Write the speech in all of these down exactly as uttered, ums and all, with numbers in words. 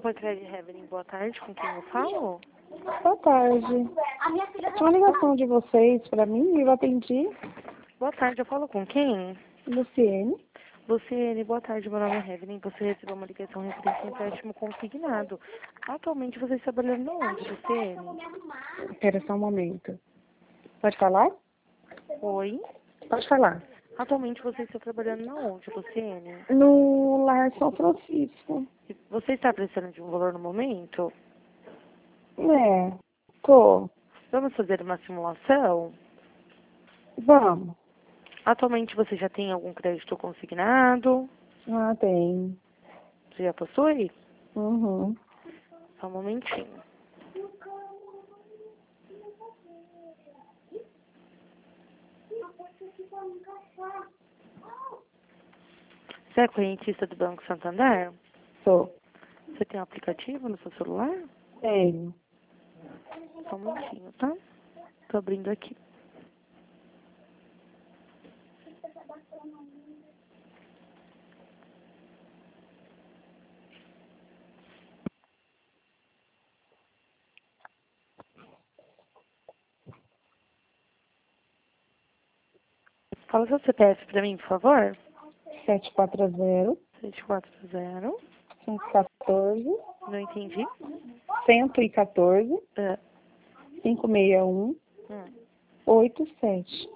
Opa, Credit Heaven, boa tarde, com quem eu falo? Boa tarde. Tinha uma ligação de vocês para mim e eu atendi. Boa tarde, eu falo com quem? Luciene. Luciene, boa tarde, meu nome é Heaven, você recebeu uma ligação referente a um empréstimo consignado. Atualmente você está trabalhando onde, Luciene? Espera só um momento. Pode falar? Oi? Pode falar. Atualmente você está trabalhando na onde, Luciene? No Lar São Francisco. Você está precisando de um valor no momento? É, tô. Vamos fazer uma simulação? Vamos. Atualmente você já tem algum crédito consignado? Ah, tem. Você já possui? Uhum. Só um momentinho. Você é clientista do Banco Santander? Tô. Você tem um aplicativo no seu celular? Tenho. Só um momentinho, tá? Tô abrindo aqui. Fala seu C P F pra mim, por favor. sete quatro zero, sete quatro zero. cinco um quatro, Não entendi. um um quatro, É. cinco seis um, Hum. oito sete.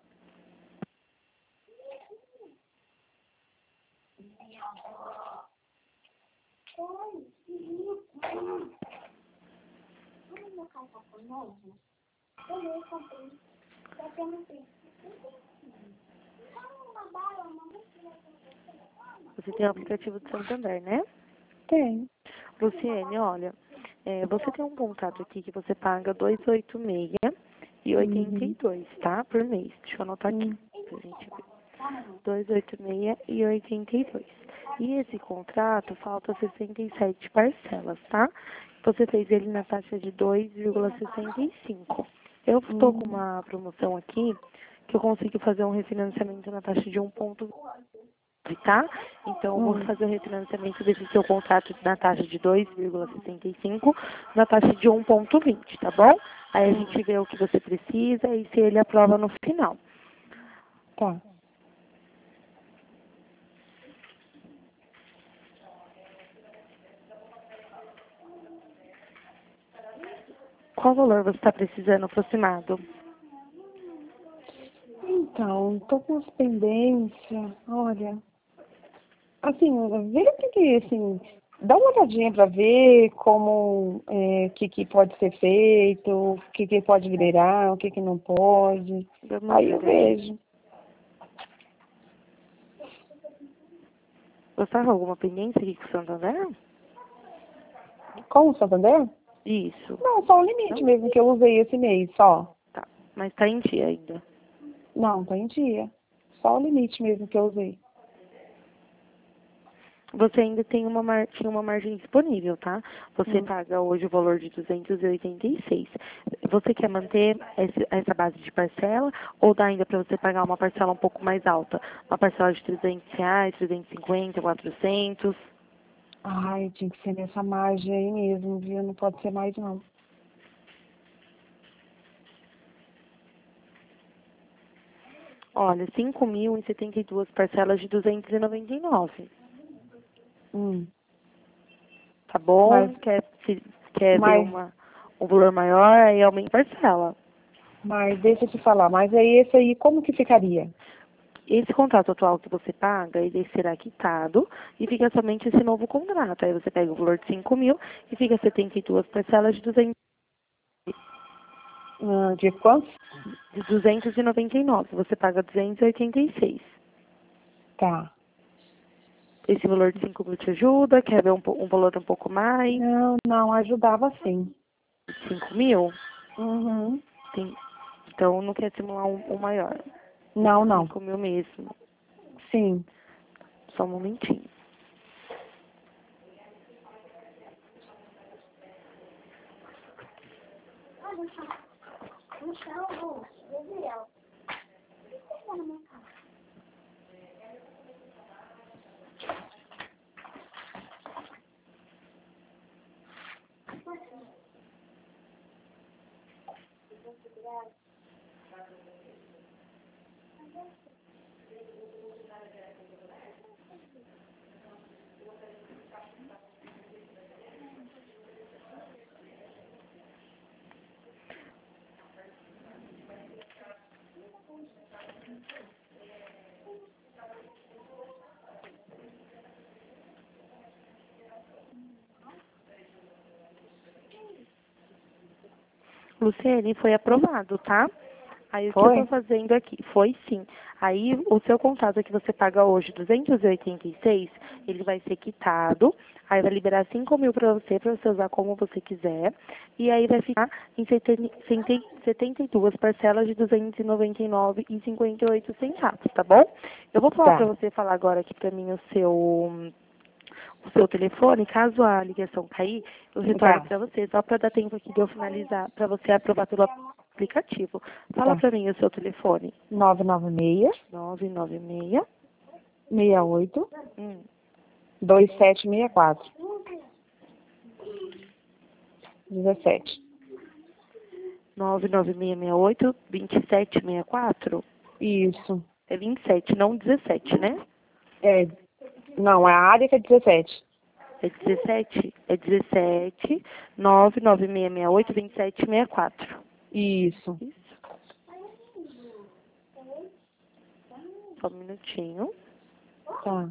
Você tem o aplicativo do Santander, né? Tem. Luciene, olha, é, você tem um contrato aqui que você paga duzentos e oitenta e seis e oitenta e dois, tá? Por mês. Deixa eu anotar aqui Uhum. pra gente ver. duzentos e oitenta e seis e oitenta e dois. E esse contrato falta sessenta e sete parcelas, tá? Você fez ele na taxa de dois vírgula sessenta e cinco. Eu estou com Uhum. uma promoção aqui que eu consigo fazer um refinanciamento na taxa de um ponto vinte, tá? Então eu vou Uhum. fazer o refinanciamento desse seu contrato na taxa de dois vírgula sessenta e cinco na taxa de um ponto vinte, tá bom? Aí a gente vê o que você precisa e se ele aprova no final. Tá. Qual valor você está precisando aproximado? Então, tô com as pendências, olha. Assim, vê o que, assim, dá uma olhadinha para ver como, é, que, que pode ser feito, o que, que pode liberar, o que, que não pode. Vamos Aí eu ver aqui. vejo. Você está com alguma pendência aqui com o Santander? Com o Santander? Isso. Não, só o limite Não? mesmo que eu usei esse mês, só. Tá. Mas está em dia ainda. Não, tá em dia. Só o limite mesmo que eu usei. Você ainda tem uma, mar... tinha uma margem disponível, tá? Você Hum. paga hoje o valor de duzentos e oitenta e seis. Você quer manter esse, essa base de parcela ou dá ainda para você pagar uma parcela um pouco mais alta? Uma parcela de trezentos reais, trezentos e cinquenta, quatrocentos? Ai, tinha que ser nessa margem aí mesmo, viu? Não pode ser mais, não. Olha, cinco mil e setenta e duas parcelas de duzentos e noventa e nove. Hum. Tá bom? Mas, Quer, se, quer ver mas, uma, um valor maior, aí aumenta a parcela. mas deixa eu te falar, mas aí esse aí como que ficaria? Esse contrato atual que você paga, ele será quitado e fica somente esse novo contrato. Aí você pega o valor de cinco mil e fica setenta e duas parcelas de, duzentos, Ah, de quantos? de duzentos e noventa e nove. Você paga duzentos e oitenta e seis. Tá. Esse valor de cinco mil te ajuda? Quer ver um, po- um valor um pouco mais? Não, não, ajudava sim. cinco mil? Uhum. Tem, então não quer simular um, um maior. Não, não. cinco mil mesmo. Sim. Só um momentinho. Luciene, foi aprovado, tá? Aí o que eu Foi? tô fazendo aqui? Foi sim. Aí o seu contato que você paga hoje, duzentos e oitenta e seis, ele vai ser quitado. Aí vai liberar cinco mil para você, para você usar como você quiser. E aí vai ficar em setenta e duas parcelas de duzentos e noventa e nove reais e cinquenta e oito centavos, tá bom? Eu vou falar para Tá. você falar agora aqui para mim o seu o seu telefone, caso a ligação cair, eu retorno Tá. para você, só para dar tempo aqui de eu finalizar, para você aprovar pelo aplicativo. Fala Tá. para mim o seu telefone. nove nove seis, nove nove seis, seis oito, hum, dois sete seis quatro. dezessete. nove nove seis seis oito, dois sete seis quatro. Isso. É vinte e sete, não dezessete, né? É, não, a área que é dezessete. É dezessete? É dezessete, nove nove seis seis oito, dois sete seis quatro. Isso. Isso. Só um minutinho. Tá.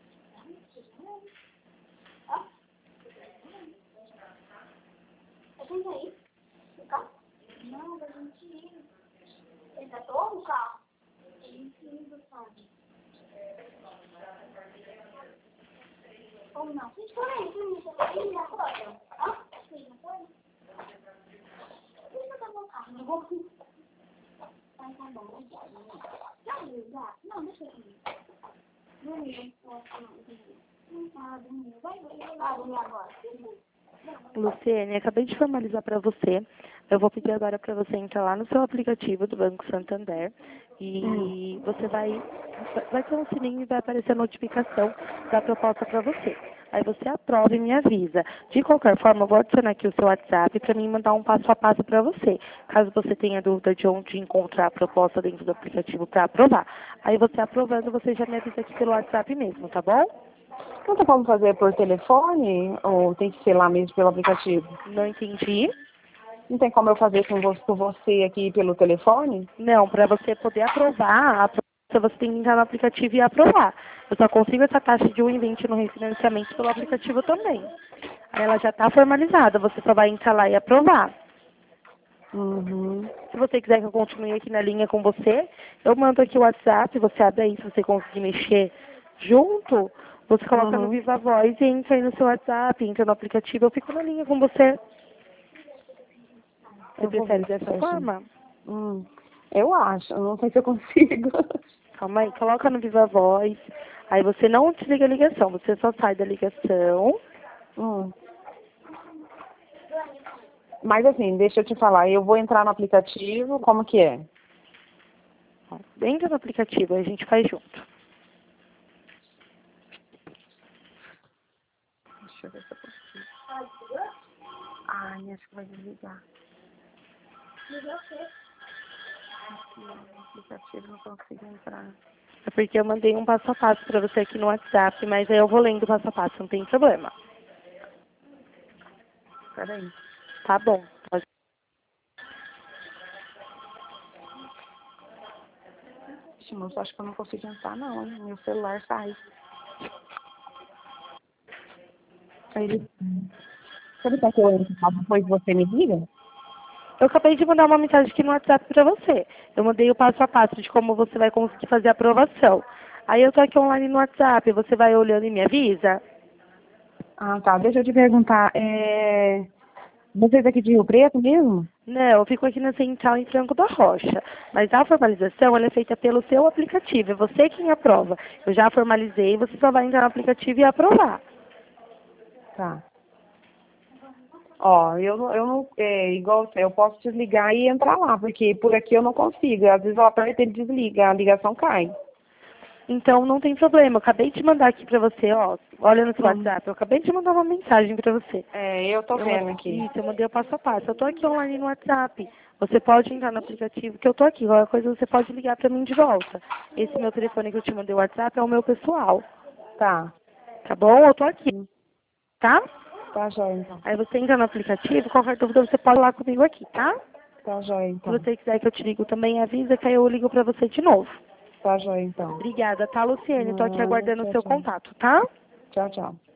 Luciene, acabei de formalizar para você. Eu vou pedir agora para você entrar lá no seu aplicativo do Banco Santander Hum. e você vai, vai ter um sininho e vai aparecer a notificação da proposta para você. Aí você aprova e me avisa. De qualquer forma, eu vou adicionar aqui o seu WhatsApp para mim mandar um passo a passo para você. Caso você tenha dúvida de onde encontrar a proposta dentro do aplicativo para aprovar. Aí você aprovando, você já me avisa aqui pelo WhatsApp mesmo, tá bom? Não tem como fazer por telefone ou tem que ser lá mesmo pelo aplicativo? Não entendi. Não tem como eu fazer com você, por você aqui pelo telefone? Não, para você poder aprovar, a proposta, você tem que entrar no aplicativo e aprovar. Eu só consigo essa taxa de um e vinte no refinanciamento pelo aplicativo também. Aí ela já está formalizada, você só vai entrar lá e aprovar. Uhum. Se você quiser que eu continue aqui na linha com você, eu mando aqui o WhatsApp, você abre aí, se você conseguir mexer junto, você coloca no Uhum. Viva Voz e entra aí no seu WhatsApp, entra no aplicativo, eu fico na linha com você. Você Eu vou prefere ver dessa certinho. forma? Hum. Eu acho, eu não sei se eu consigo. Calma aí, coloca no Viva Voz. Aí você não desliga a ligação, você só sai da ligação. Hum. Mas assim, deixa eu te falar, eu vou entrar no aplicativo, como que é? Ó, entra no aplicativo, a gente faz junto. Deixa eu ver se eu consigo. Ai, acho que vai desligar. Aqui, no aplicativo não consigo entrar. É porque eu mandei um passo a passo pra você aqui no WhatsApp, mas aí eu vou lendo o passo a passo, não tem problema. Peraí. Tá bom. Pode- Ixi, moço, acho que eu não consigo entrar não, hein? Meu celular sai. Aí ele... Você quer que eu entre tá? Depois você me liga? Eu acabei de mandar uma mensagem aqui no WhatsApp pra você. Eu mandei o passo a passo de como você vai conseguir fazer a aprovação. Aí eu tô aqui online no WhatsApp, você vai olhando e me avisa? Ah, tá. Deixa eu te perguntar, é... Vocês aqui de Rio Preto mesmo? Não, eu fico aqui na central em Franco da Rocha. Mas a formalização ela é feita pelo seu aplicativo. É você quem aprova. Eu já formalizei, você só vai entrar no aplicativo e aprovar. Tá. Ó, eu, não- eu não, é igual você, eu posso desligar e entrar lá, porque por aqui eu não consigo. Às vezes eu aperto e ele desliga, a ligação cai. Então não tem problema. Eu acabei de mandar aqui pra você, ó. Olha no seu Hum. WhatsApp. Eu acabei de mandar uma mensagem pra você. É, eu tô Eu vendo mandei, aqui. isso, eu mandei o passo a passo. Eu tô aqui online no WhatsApp. Você pode entrar no aplicativo que eu tô aqui. Qualquer coisa você pode ligar pra mim de volta. Esse meu telefone que eu te mandei o WhatsApp é o meu pessoal. Tá. Tá bom? Eu tô aqui, Hum. tá? Tá jóia, então. Aí você entra no aplicativo, qualquer dúvida você pode falar comigo aqui, tá? Tá jóia, Se então. você quiser que eu te ligo também, avisa que aí eu ligo pra você de novo. Tá jóia, então. Obrigada, tá, Luciene? Tô aqui Nada, aguardando o tchau, seu tchau. contato, tá? Tchau, tchau.